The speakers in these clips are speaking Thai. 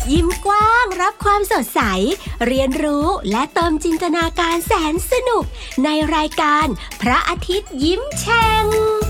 ยิ้มกว้างรับความสดใสเรียนรู้และเติมจินตนาการแสนสนุกในรายการพระอาทิตย์ยิ้มแฉ่ง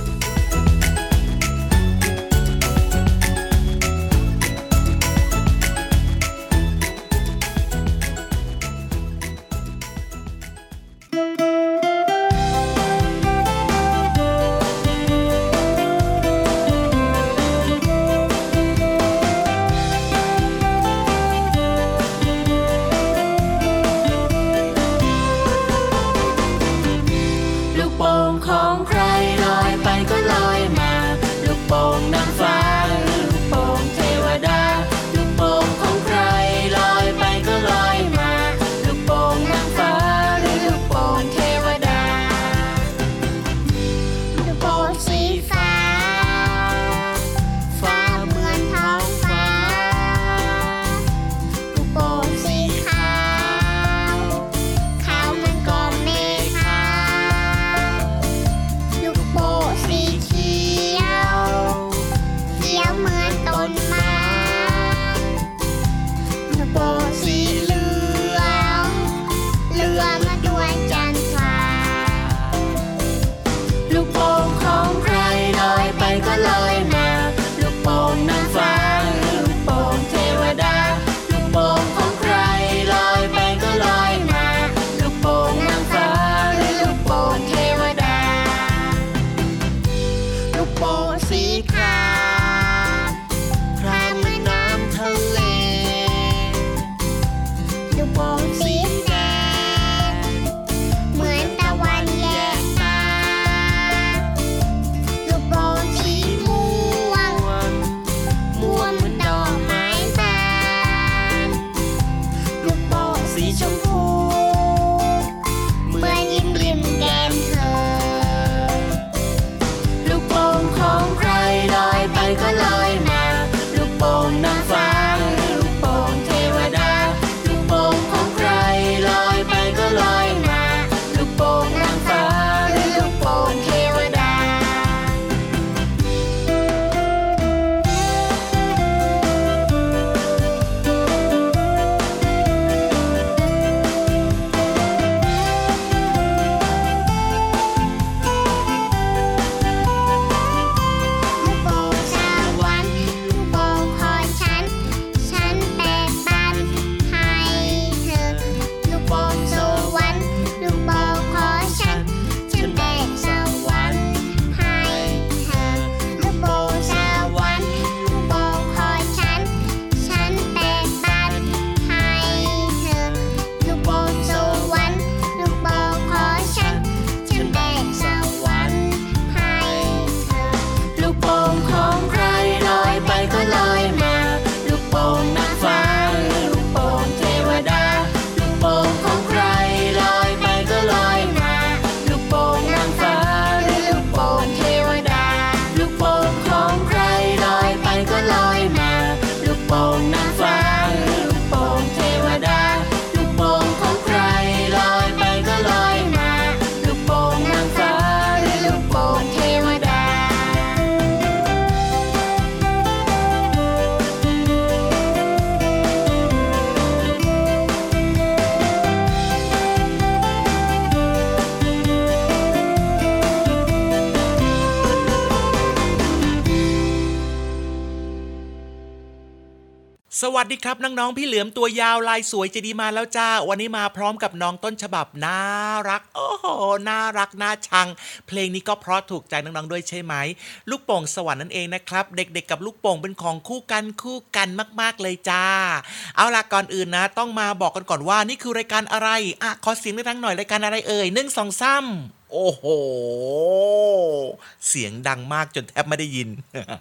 สวัสดีครับน้องๆพี่เหลือมตัวยาวลายสวยใจดีมาแล้วจ้าวันนี้มาพร้อมกับน้องต้นฉบับน่ารักโอ้โหน่ารักน่าชังเพลงนี้ก็เพราะถูกใจน้องๆด้วยใช่ไหมลูกโป่งสวรรค์นั่นเองนะครับเด็กๆกับลูกโป่งเป็นของคู่กันมากๆเลยจ้าเอาล่ะก่อนอื่นนะต้องมาบอกกันก่อนว่านี่คือรายการอะไรขอเสียงดังๆหน่อยรายการอะไรเอ่ย1 2 3โอ้โหเสียงดังมากจนแทบไม่ได้ยิน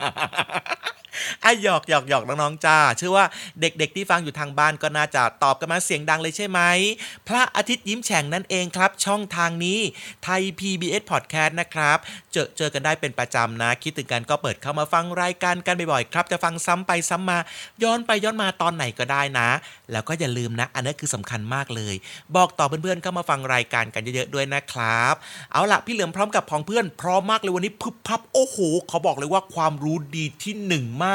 หยอกน้องๆจ้าเชื่อว่าเด็กๆที่ฟังอยู่ทางบ้านก็น่าจะตอบกันมาเสียงดังเลยใช่ไหมพระอาทิตย์ยิ้มแฉ่งนั่นเองครับช่องทางนี้ไทย PBS Podcast นะครับเจอกันได้เป็นประจำนะคิดถึงกันก็เปิดเข้ามาฟังรายการกันบ่อยๆครับจะฟังซ้ำไปซ้ำมาย้อนไปย้อนมาตอนไหนก็ได้นะแล้วก็อย่าลืมนะอันนี้คือสำคัญมากเลยบอกต่อเพื่อนๆเข้ามาฟังรายการกันเยอะๆด้วยนะครับเอาล่ะพี่เหลือมพร้อมกับพ้องเพื่อนพร้อมมากเลยวันนี้พึบพับโอ้โหเขาบอกเลยว่าความรู้ดีที่1มาก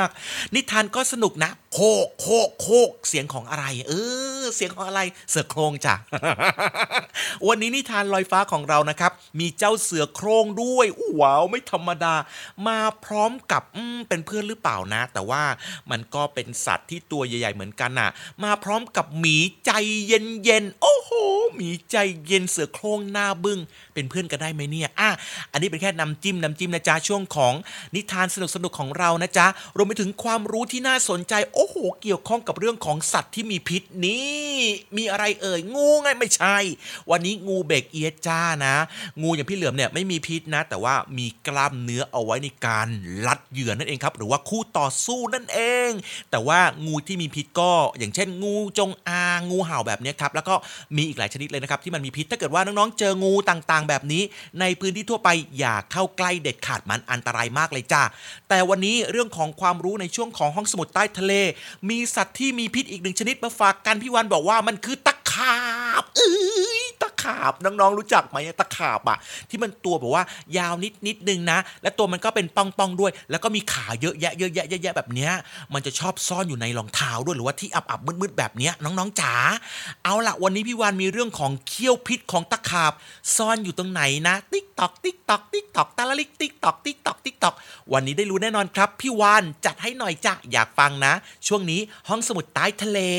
ากนิทานก็สนุกนะโคกโคกโคกเสียงของอะไรเสียงของอะไรเสือโคร่งจ้ะ วันนี้นิทานลอยฟ้าของเรานะครับมีเจ้าเสือโคร่งด้วยว้าวไม่ธรรมดามาพร้อมกับเป็นเพื่อนหรือเปล่านะแต่ว่ามันก็เป็นสัตว์ที่ตัวใหญ่ๆเหมือนกันน่ะมาพร้อมกับหมีใจเย็นๆโอ้โหหมีใจเย็นเสือโคร่งหน้าบึ้งเป็นเพื่อนกันได้ไหมเนี่ยอันนี้เป็นแค่น้ำจิ้มนะจ๊ะช่วงของนิทานสนุกของเรานะจ๊ะรวมไปถึงความรู้ที่น่าสนใจโอ้โหเกี่ยวข้องกับเรื่องของสัตว์ที่มีพิษนี่มีอะไรงูไงไม่ใช่วันนี้งูเบกเอียดจ้านะงูอย่างพี่เหลือมเนี่ยไม่มีพิษนะแต่ว่ามีกล้ามเนื้อเอาไว้ในการลัดเหยื่อนั่นเองครับหรือว่าคู่ต่อสู้นั่นเองแต่ว่างูที่มีพิษก็อย่างเช่นงูจงอางงูเห่าแบบนี้ครับแล้วก็มีอีกหลายชนิดเลยนะครับที่มันมีพิษถ้าเกิดว่าน้องๆเจองูต่างๆแบบนี้ในพื้นที่ทั่วไปอย่าเข้าใกล้เด็ดขาดมันอันตรายมากเลยจ้าแต่วันนี้เรื่องของความรู้ในช่วงของห้องสมุดใต้ทะเลมีสัตว์ที่มีพิษอีกหนึ่งชนิดมาฝากกันพี่วันบอกว่ามันคือตะขาบตะขาบน้องๆรู้จักไหมตะขาบที่มันตัวแบบว่ายาวนิดนึงนะและตัวมันก็เป็นป่องๆด้วยแล้วก็มีขาเยอะแยะแบบเนี้ยมันจะชอบซ่อนอยู่ในรองเท้าด้วยหรือว่าที่อับๆมืดๆแบบเนี้ยน้องๆจ๋าเอาล่ะวันนี้พี่วานมีเรื่องของเขี้ยวพิษของตะขาบซ่อนอยู่ตรงไหนนะติ๊กตอกติ๊กตอกติ๊กตอกตะละลิกติ๊กตอกติ๊กตอกติ๊กตอกวันนี้ได้รู้แน่นอนครับพี่วานจัดให้หน่อยจ้ะอยากฟังนะช่วงนี้ห้องสมุดใต้ทะเล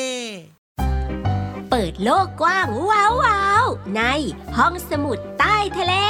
เปิดโลกกว้างว้าวๆในห้องสมุดใต้ทะเล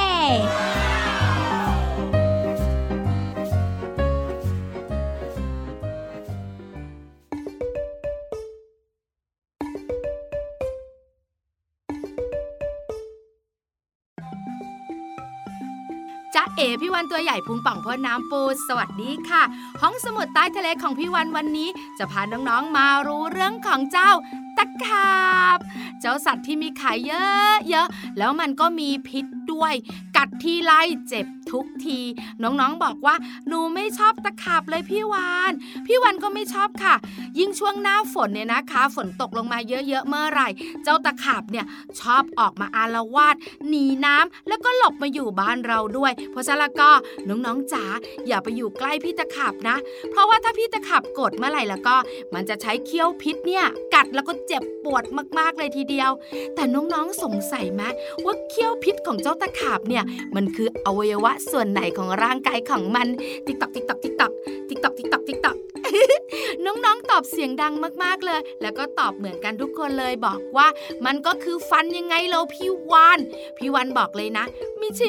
จ๊ะเอ๋พี่วันตัวใหญ่พุงป่องพ่นน้ำปูสวัสดีค่ะห้องสมุดใต้ทะเลของพี่วันนี้จะพาน้องๆมารู้เรื่องของเจ้าตะขาบเจ้าสัตว์ที่มีขาเยอะๆแล้วมันก็มีพิษด้วยกัดทีไรเจ็บทุกทีน้องๆบอกว่าหนูไม่ชอบตะขาบเลยพี่วันก็ไม่ชอบค่ะยิ่งช่วงหน้าฝนเนี่ยนะคะฝนตกลงมาเยอะๆเมื่อไหร่เจ้าตะขาบเนี่ยชอบออกมาอาละวาดหนีน้ำแล้วก็หลบมาอยู่บ้านเราด้วยเพราะฉะนั้นก็น้องๆจ๋าอย่าไปอยู่ใกล้พี่ตะขาบนะเพราะว่าถ้าพี่ตะขาบกดเมื่อไหร่แล้วก็มันจะใช้เขี้ยวพิษเนี่ยกัดแล้วก็เจ็บปวดมากๆเลยทีเดียวแต่น้องๆสงสัยไหมว่าเขี้ยวพิษของเจ้าตะขาบเนี่ยมันคืออวัยวะส่วนไหนของร่างกายของมันติ๊กต๊อกติ๊กต๊อกติ๊กต๊อกติ๊กต๊อกติ๊กต๊อกติ๊กต๊อกน้องๆตอบเสียงดังมากๆเลยแล้วก็ตอบเหมือนกันทุกคนเลยบอกว่ามันก็คือฟันยังไงเราพี่วันบอกเลยนะไม่ใช่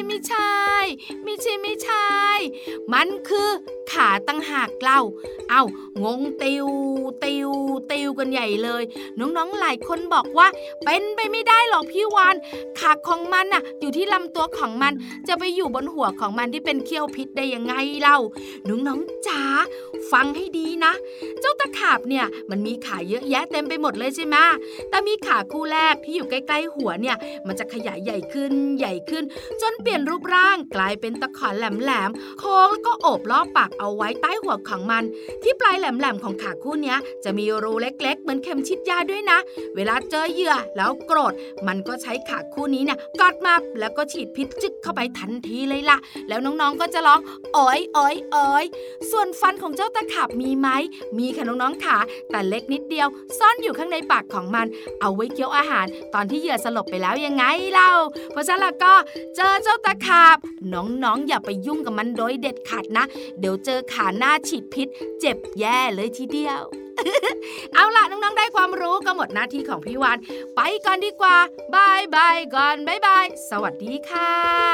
มันคือขาตั้งหากเล่างงติวกันใหญ่เลยน้องๆหลายคนบอกว่าเป็นไปไม่ได้หรอกพี่วานขาของมันน่ะอยู่ที่ลำตัวของมันจะไปอยู่บนหัวของมันที่เป็นเขี้ยวพิษได้ยังไงเล่าน้องๆจ๋าฟังให้ดีนะเจ้าตะขาบเนี่ยมันมีขาเยอะแยะเต็มไปหมดเลยใช่ไหมแต่มีขาคู่แรกที่อยู่ใกล้ๆหัวเนี่ยมันจะขยายใหญ่ขึ้นจนเปลี่ยนรูปร่างกลายเป็นตะขอแหลมๆโค้งแล้วก็โอบรอบปากเอาไว้ใต้หัวของมันที่ปลายแหลมๆของขาคู่เนี้ยจะมีรูเล็กๆเหมือนเข็มฉีดยาด้วยนะเวลาเจอเหยื่อแล้วโกรธมันก็ใช้ขาคู่นี้เนี่ยกอดมาแล้วก็ฉีดพิษจึกเข้าไปทันทีเลยล่ะแล้วน้องๆก็จะร้องโอยส่วนฟันของเจ้าตะขาบมีไหมมีค่ะน้องๆค่ะแต่เล็กนิดเดียวซ่อนอยู่ข้างในปากของมันเอาไว้เคี้ยวอาหารตอนที่เหยื่อสลบไปแล้วยังไงเล่าเพราะฉะนั้นก็เจอเจ้าตะขาบน้องๆอย่าไปยุ่งกับมันโดยเด็ดขาดนะเดี๋ยวเจอขาหน้าฉีดพิษเจ็บแย่เลยทีเดียว เอาล่ะน้องๆได้ความรู้ก็หมดหน้าที่ของพี่วานไปก่อนดีกว่าบายก่อนบายสวัสดีค่ะ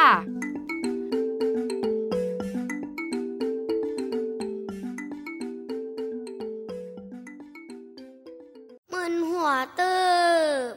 มึนหัวตึบ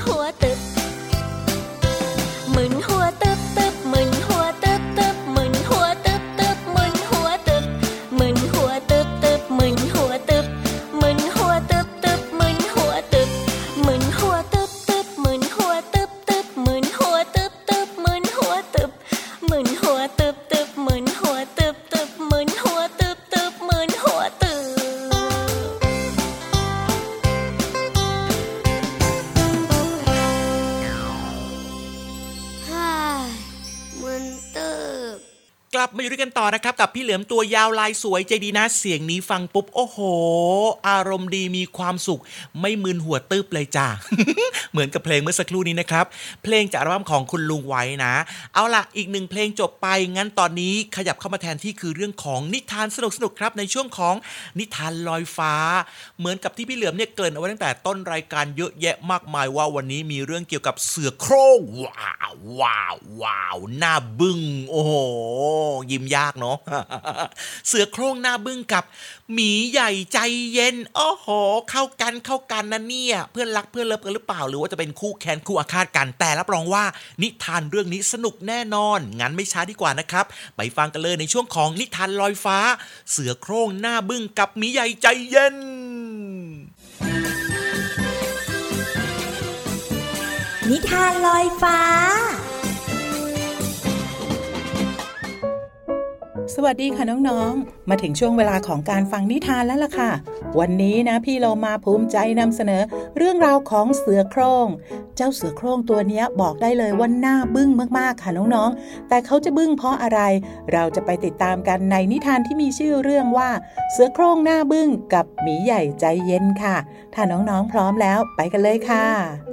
หัวตึบหมุนหัวตึบตึบหมุนหัวตึบตึบหมุนหัวตึบตึบหมุนหัวตึบหมุนหัวตึบตึบหมุนหัวตึบหมุนหัวตึบตึบหมุนหัวตึบหมุนหัวตึบตึบหมุนหัวตึบตึบหมุนหัวตึบตึบหมุนหัวตึบหมุนหัวตึบตึบหมุนหัวตึบตึบหมุนหัวตึบตึบหมุนหัวตึบกลับมาอยู่ด้วยกันต่อนะครับกับพี่เหลือมตัวยาวลายสวยใจดีนะเสียงนี้ฟังปุ๊บโอ้โหอารมณ์ดีมีความสุขไม่มึนหัวตึบเลยจ้า เหมือนกับเพลงเมื่อสักครู่นี้นะครับเพลงจากอัลบั้มของคุณลุงไว้นะเอาล่ะอีกหนึ่งเพลงจบไปงั้นตอนนี้ขยับเข้ามาแทนที่คือเรื่องของนิทานสนุกๆครับในช่วงของนิทานลอยฟ้าเหมือนกับที่พี่เหลือมเนี่ยเกริ่นเอาไว้ตั้งแต่ต้นรายการเยอะแยะมากมายว่าวันนี้มีเรื่องเกี่ยวกับเสือโคร่งว้าวว้าวว้าวหน้าบึ้งโอ้โหยิ้มยากเนาะ เสือโคร่งหน้าบึ้งกับหมีใหญ่ใจเย็นโอ้โหเข้ากันนะเนี่ยเพื่อนรักเพื่อนเลิฟกันหรือเปล่าหรือว่าจะเป็นคู่แค้นคู่อาฆาตกันแต่รับรองว่านิทานเรื่องนี้สนุกแน่นอนงั้นไม่ช้าดีกว่านะครับไปฟังกันเลยในช่วงของนิทานลอยฟ้าเสือโคร่งหน้าบึ้งกับหมีใหญ่ใจเย็นนิทานลอยฟ้าสวัสดีค่ะน้องๆมาถึงช่วงเวลาของการฟังนิทานแล้วล่ะค่ะวันนี้นะพี่เรามาภูมิใจนำเสนอเรื่องราวของเสือโคร่งเจ้าเสือโคร่งตัวนี้บอกได้เลยว่าหน้าบึ้งมากๆค่ะน้องๆแต่เขาจะบึ้งเพราะอะไรเราจะไปติดตามกันในนิทานที่มีชื่อเรื่องว่าเสือโคร่งหน้าบึ้งกับหมีใหญ่ใจเย็นค่ะถ้าน้องๆพร้อมแล้วไปกันเลยค่ะ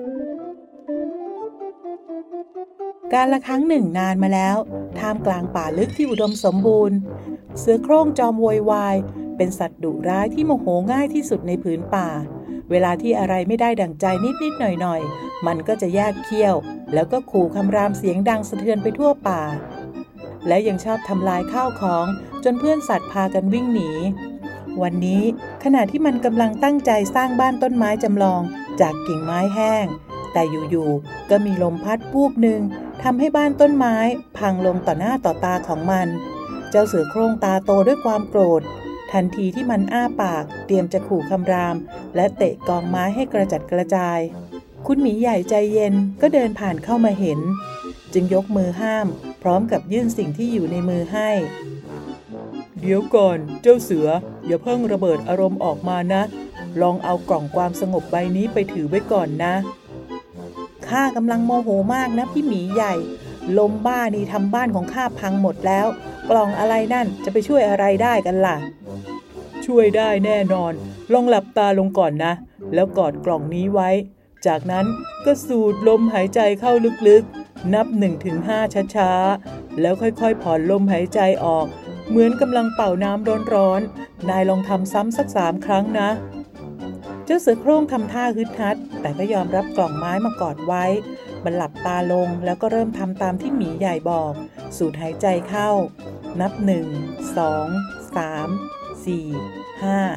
กาลครั้งหนึ่งนานมาแล้วท่ามกลางป่าลึกที่อุดมสมบูรณ์เสือโคร่งจอมโวยวายเป็นสัตว์ดุร้ายที่โมโหง่ายที่สุดในผืนป่าเวลาที่อะไรไม่ได้ดั่งใจนิดๆหน่อยๆมันก็จะแยกเขี้ยวแล้วก็ขู่คำรามเสียงดังสะเทือนไปทั่วป่าและยังชอบทำลายข้าวของจนเพื่อนสัตว์พากันวิ่งหนีวันนี้ขณะที่มันกำลังตั้งใจสร้างบ้านต้นไม้จำลองจากกิ่งไม้แห้งแต่อยู่ๆก็มีลมพัดวูบหนึ่งทำให้บ้านต้นไม้พังลงต่อหน้าต่อตาของมันเจ้าเสือโคร่งตาโตด้วยความโกรธทันทีที่มันอ้าปากเตรียมจะขู่คำรามและเตะกองไม้ให้กระจัดกระจายคุณหมีใหญ่ใจเย็นก็เดินผ่านเข้ามาเห็นจึงยกมือห้ามพร้อมกับยื่นสิ่งที่อยู่ในมือให้เดี๋ยวก่อนเจ้าเสืออย่าเพิ่งระเบิดอารมณ์ออกมานะลองเอากล่องความสงบใบนี้ไปถือไว้ก่อนนะข้ากำลังโมโหมากนะพี่หมีใหญ่ลมบ้านี่ทำบ้านของข้าพังหมดแล้วกล่องอะไรนั่นจะไปช่วยอะไรได้กันล่ะช่วยได้แน่นอนลองหลับตาลงก่อนนะแล้วกอดกล่องนี้ไว้จากนั้นก็สูดลมหายใจเข้าลึกๆนับ 1-5 ช้าๆแล้วค่อยๆผ่อนลมหายใจออกเหมือนกำลังเป่าน้ำร้อนๆนายลองทำซ้ำสัก3 ครั้งนะเจ้าเสือโคร่งทำท่าฮึดฮัดแต่ก็ยอมรับกล่องไม้มากอดไว้มันหลับตาลงแล้วก็เริ่มทำตามที่หมีใหญ่บอกสูดหายใจเข้านับ 1 2 3 4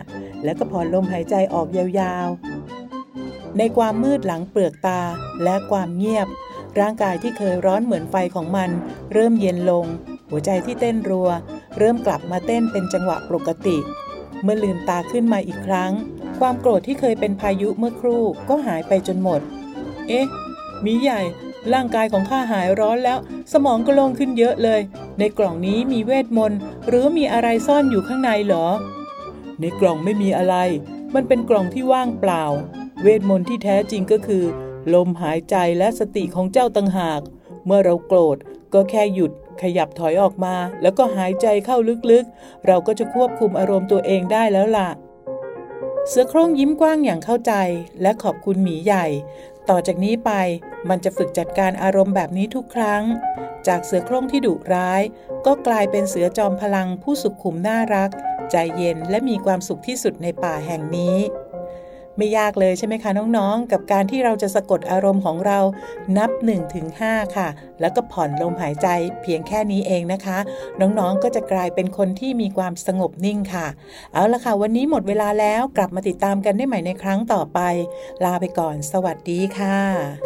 5แล้วก็ผ่อนลมหายใจออกยาวๆในความมืดหลังเปลือกตาและความเงียบร่างกายที่เคยร้อนเหมือนไฟของมันเริ่มเย็นลงหัวใจที่เต้นรัวเริ่มกลับมาเต้นเป็นจังหวะปกติเมื่อลืมตาขึ้นมาอีกครั้งความโกรธที่เคยเป็นพายุเมื่อครู่ก็หายไปจนหมดเอ๊ะหมีใหญ่ร่างกายของข้าหายร้อนแล้วสมองก็โล่งขึ้นเยอะเลยในกล่องนี้มีเวทมนต์หรือมีอะไรซ่อนอยู่ข้างในเหรอในกล่องไม่มีอะไรมันเป็นกล่องที่ว่างเปล่าเวทมนต์ที่แท้จริงก็คือลมหายใจและสติของเจ้าต่างหากเมื่อเราโกรธก็แค่หยุดขยับถอยออกมาแล้วก็หายใจเข้าลึกๆเราก็จะควบคุมอารมณ์ตัวเองได้แล้วล่ะเสือโคร่งยิ้มกว้างอย่างเข้าใจและขอบคุณหมีใหญ่ต่อจากนี้ไปมันจะฝึกจัดการอารมณ์แบบนี้ทุกครั้งจากเสือโคร่งที่ดุร้ายก็กลายเป็นเสือจอมพลังผู้สุขุมน่ารักใจเย็นและมีความสุขที่สุดในป่าแห่งนี้ไม่ยากเลยใช่ไหมคะน้องๆกับการที่เราจะสะกดอารมณ์ของเรานับ 1-5 ค่ะแล้วก็ผ่อนลมหายใจเพียงแค่นี้เองนะคะน้องๆก็จะกลายเป็นคนที่มีความสงบนิ่งค่ะเอาล่ะค่ะวันนี้หมดเวลาแล้วกลับมาติดตามกันได้ใหม่ในครั้งต่อไปลาไปก่อนสวัสดีค่ะ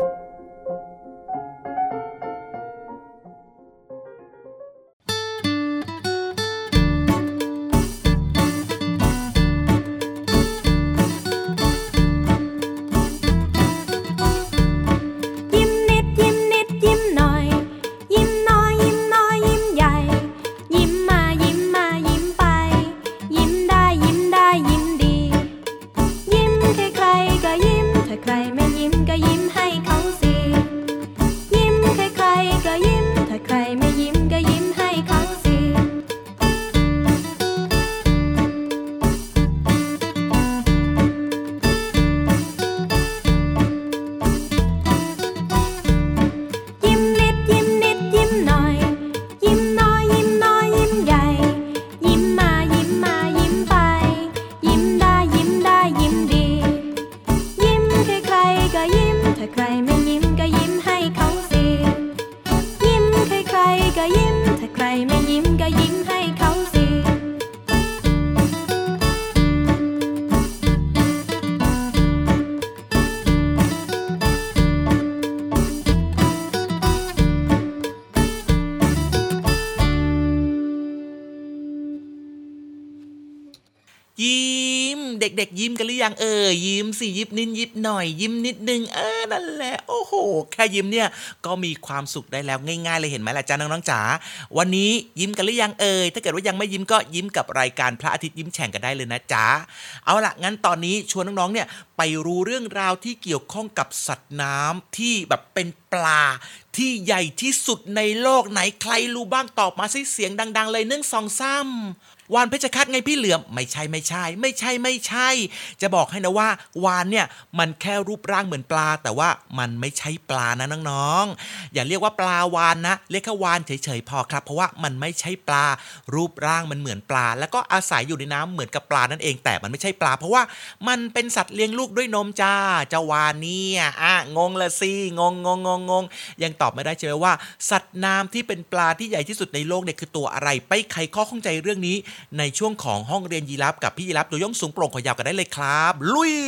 เด็กๆยิ้มกันหรือยังยิ้มสิยิ้มนิดยิ้มหน่อยยิ้มนิดนึงนั่นแหละโอ้โหแค่ยิ้มเนี่ยก็มีความสุขได้แล้วง่ายๆเลยเห็นไหมล่ะจ๊ะน้องๆจ๋าวันนี้ยิ้มกันหรือยังถ้าเกิดว่ายังไม่ยิ้มก็ยิ้มกับรายการพระอาทิตย์ยิ้มแฉ่งกันได้เลยนะจ๊ะเอาล่ะงั้นตอนนี้ชวนน้องๆเนี่ยไปรู้เรื่องราวที่เกี่ยวข้องกับสัตว์น้ำที่แบบเป็นปลาที่ใหญ่ที่สุดในโลกไหนใครรู้บ้างตอบมาสิเสียงดังๆเลย1 2 3วานเพชรฆาตไงพี่เหลือมไม่ใช่จะบอกให้นะว่าวานเนี่ยมันแค่รูปร่างเหมือนปลาแต่ว่ามันไม่ใช่ปลานะน้องๆอย่าเรียกว่าปลาวานนะเรียกแค่วานเฉยๆพอครับเพราะว่ามันไม่ใช่ปลารูปร่างมันเหมือนปลาแล้วก็อาศัยอยู่ในน้ำเหมือนกับปลานั่นเองแต่มันไม่ใช่ปลาเพราะว่ามันเป็นสัตว์เลี้ยงลูกด้วยนมจ้าเจ้าวานเนี่ยงงละสิงงยังตอบไม่ได้ใช่ไหมว่าสัตว์น้ำที่เป็นปลาที่ใหญ่ที่สุดในโลกเนี่ยคือตัวอะไรไปไขข้อข้องใจเรื่องนี้ในช่วงของห้องเรียนยีราฟกับพี่ยีราฟตัวย่อมสูงโปร่งขอยาวกันได้เลยครับลุย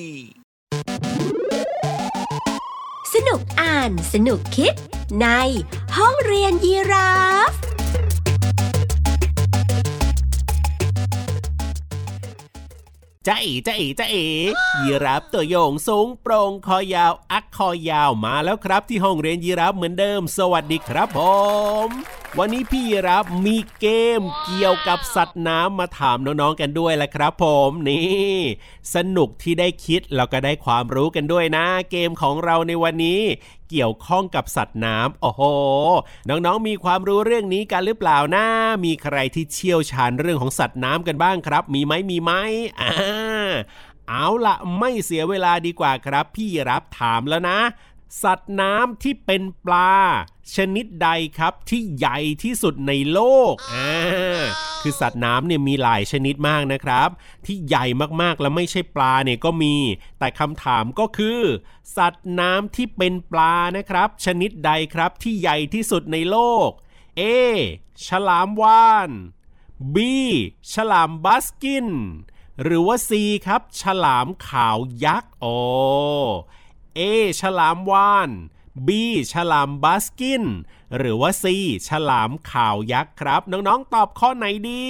สนุกอ่านสนุกคิดในห้องเรียนยีราฟจ๊ะเอ๋ยีราฟตัวโยงสูงโปร่งคอยาวอักคอยาวมาแล้วครับที่ห้องเรียนยีราฟเหมือนเดิมสวัสดีครับผมวันนี้พี่ยีราฟมีเกมเกี่ยวกับสัตว์น้ำมาถามน้องๆกันด้วยแหละครับผมนี่สนุกที่ได้คิดแล้วก็ได้ความรู้กันด้วยนะเกมของเราในวันนี้เกี่ยวข้องกับสัตว์น้ำโอ้โหน้องๆมีความรู้เรื่องนี้กันหรือเปล่านะมีใครที่เชี่ยวชาญเรื่องของสัตว์น้ำกันบ้างครับมีไหมเอาล่ะไม่เสียเวลาดีกว่าครับพี่รับถามแล้วนะสัตว์น้ำที่เป็นปลาชนิดใดครับที่ใหญ่ที่สุดในโลกคือสัตว์น้ำเนี่ยมีหลายชนิดมากนะครับที่ใหญ่มากๆแล้วไม่ใช่ปลาเนี่ยก็มีแต่คำถามก็คือสัตว์น้ำที่เป็นปลานะครับชนิดใดครับที่ใหญ่ที่สุดในโลก A ฉลามวาฬ B ฉลามบัสกินหรือว่า C ครับฉลามขาวยักษ์A ฉลามวาฬ B ฉลามบัสกินหรือว่า C ฉลามขาวยักษ์ครับน้องๆตอบข้อไหนดี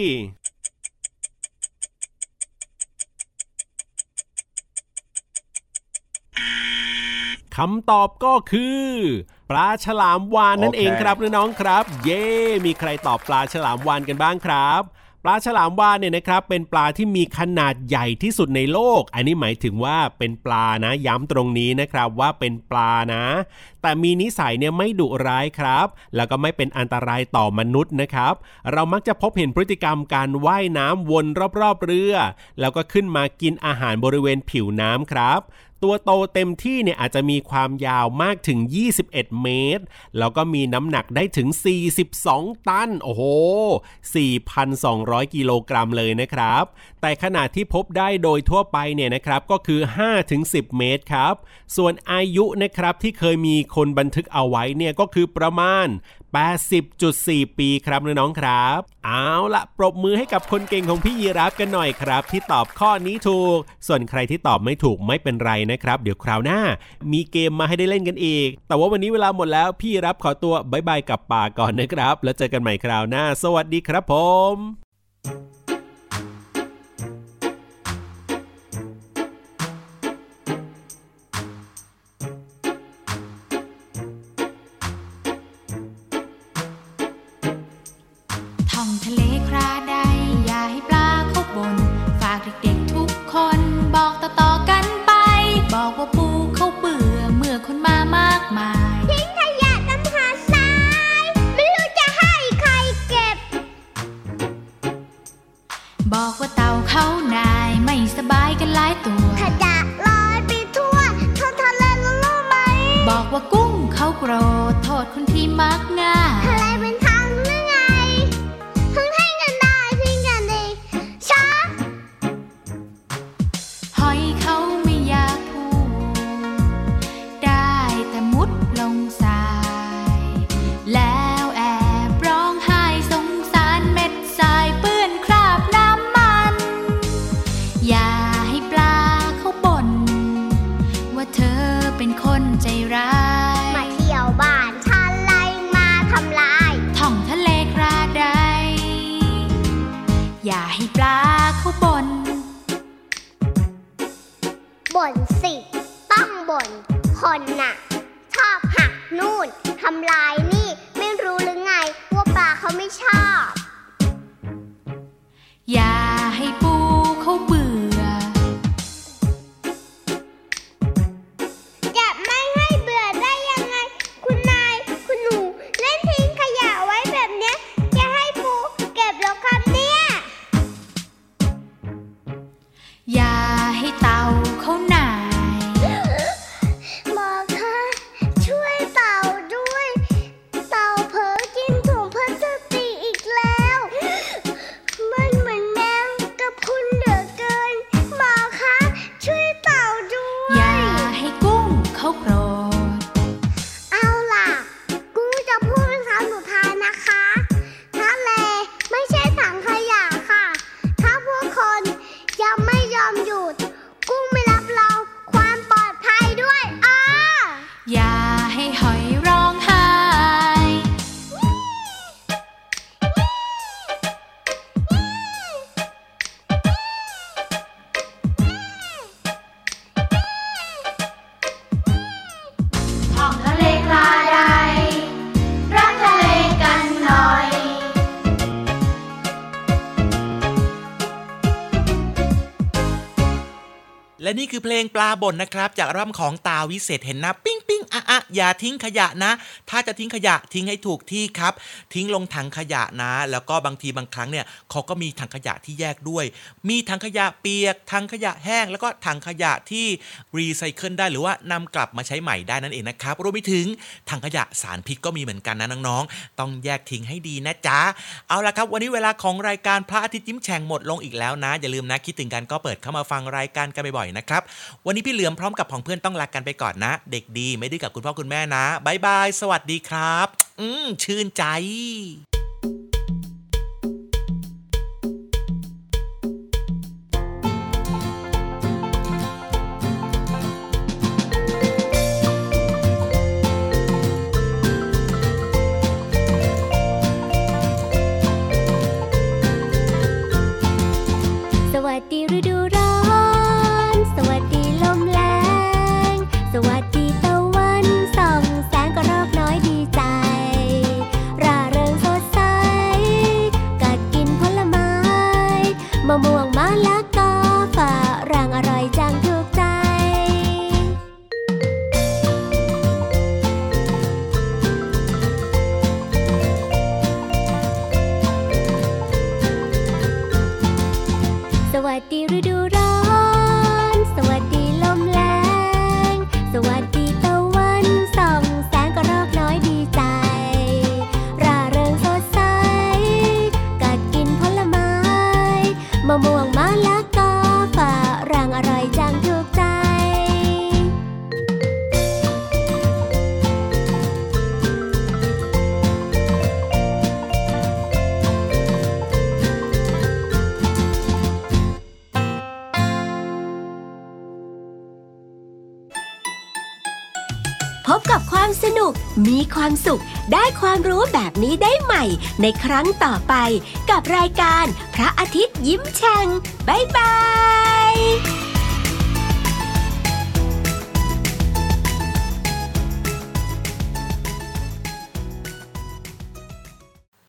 คำตอบก็คือปลาฉลามวาฬนั่นเองครับน้องๆครับเย้มีใครตอบปลาฉลามวาฬกันบ้างครับปลาฉลามวาฬเนี่ยนะครับเป็นปลาที่มีขนาดใหญ่ที่สุดในโลกอันนี้หมายถึงว่าเป็นปลานะย้ำตรงนี้นะครับว่าเป็นปลานะแต่มีนิสัยเนี่ยไม่ดุร้ายครับแล้วก็ไม่เป็นอันตรายต่อมนุษย์นะครับเรามักจะพบเห็นพฤติกรรมการว่ายน้ำวนรอบๆเรือแล้วก็ขึ้นมากินอาหารบริเวณผิวน้ำครับตัวโตเต็มที่เนี่ยอาจจะมีความยาวมากถึง21เมตรแล้วก็มีน้ำหนักได้ถึง42ตันโอ้โห 4,200 กิโลกรัมเลยนะครับแต่ขนาดที่พบได้โดยทั่วไปเนี่ยนะครับก็คือ 5-10 เมตรครับส่วนอายุนะครับที่เคยมีคนบันทึกเอาไว้เนี่ยก็คือประมาณ80.4 ปีครับน้องๆครับเอาละปรบมือให้กับคนเก่งของพี่ยีราฟกันหน่อยครับที่ตอบข้อนี้ถูกส่วนใครที่ตอบไม่ถูกไม่เป็นไรนะครับเดี๋ยวคราวหน้ามีเกมมาให้ได้เล่นกันอีกแต่ว่าวันนี้เวลาหมดแล้วพี่ยีราฟขอตัวบ๊ายบายกับป่าก่อนนะครับแล้วเจอกันใหม่คราวหน้าสวัสดีครับผมทะเลคราใดอย่าให้ปลาเข้าบ่นฝากเด็กๆทุกคนบอกต่อๆกันไปบอกว่าปูเขาเบื่อเมื่อคนมามากมายทิ้งขยะน้ำหาทรายไม่รู้จะให้ใครเก็บบอกว่าเต่าเขานายไม่สบายกันหลายตัวขยะลอยไปทั่วท้องทะเลรู้ไหมบอกว่ากุ้งเขาโกรธโทษคนที่มักง่ายทะเลเป็นทางหรือไงทิ้งกันได้ทิ้งกันดีช้าหอยเขาไม่อยากพูดได้แต่มุดลงทรายแล้วแอบร้องไห้สงสารเม็ดทรายเปื้อนคราบน้ำมันอย่าให้ปลาเขาบ่นว่าเธอเป็นคนใจร้ายมาเที่ยวบ้านฉันไล่มาทำลายท่องทะเลคราใดอย่าให้ปลาเขาบ่นสิต้องบ่นคนน่ะชอบหักนู่นทำลายนี่ไม่รู้หรือไงว่าปลาเขาไม่ชอบอย่าให้ปูเขาเบื่อจะไม่ให้เบื่อได้ยังไงคุณนายคุณหนูเล่นทิ้งขยะไว้แบบเนี้ยจะให้ปูเก็บแล้วครับเนี่ยอย่าให้เต่าเขาหน่ายบอกค่ะช่วยเต่าด้วยเต่าเผลอกินถุงพลาสติกอีกแล้วมันเหมือนแมงกะพรุนเหลือเกินบอกค่ะช่วยเต่าด้วยอย่าให้กุ้งเขาโกรธเอาล่ะกุ้งจะพูดเป็นคำสุดท้ายนะคะทะเลไม่ใช่ถังขยะค่ะถ้าพวกคนยังไม่ยอมหยุดกุ้งไม่รับรองความปลอดภัยด้วยอย่าให้หอยร้องไห้ท่องทะเลคลาใดรักทะเลกันหน่อยและนี่คือเพลงปลาบ่นนะครับจากอัลบั้มของตาวิเศษเห็นนะปิ้งปิ้งอย่าทิ้งขยะนะถ้าจะทิ้งขยะทิ้งให้ถูกที่ครับทิ้งลงถังขยะนะแล้วก็บางทีบางครั้งเนี่ยเขาก็มีถังขยะที่แยกด้วยมีถังขยะเปียกถังขยะแห้งแล้วก็ถังขยะที่รีไซเคิลได้หรือว่านำกลับมาใช้ใหม่ได้นั่นเองนะครับรวมไปถึงถังขยะสารพิษก็มีเหมือนกันนะน้องๆต้องแยกทิ้งให้ดีนะจ๊ะเอาล่ะครับวันนี้เวลาของรายการพระอาทิตย์ยิ้มแฉ่งหมดลงอีกแล้วนะอย่าลืมนะคิดถึงกันก็เปิดเข้ามาฟังรายการกันบ่อยๆนะครับวันนี้พี่เหลือมพร้อมกับของเพื่อนต้องลากันไปก่อนนะเด็กดีไม่ดื้อกับคุณพ่อคุณแม่นะบ๊ายบายสวัสดีครับชื่นใจสวัสดีฤดูร้อนสวัสดีลมแรงสวัสดีตะวันส่องแสงก็รอบน้อยดีใจร่าเริงสดใสพบกับความสนุกมีความสุขได้ความรู้แบบนี้ได้ใหม่ในครั้งต่อไปกับรายการพระอาทิตย์ยิ้มแฉ่งบ๊ายบาย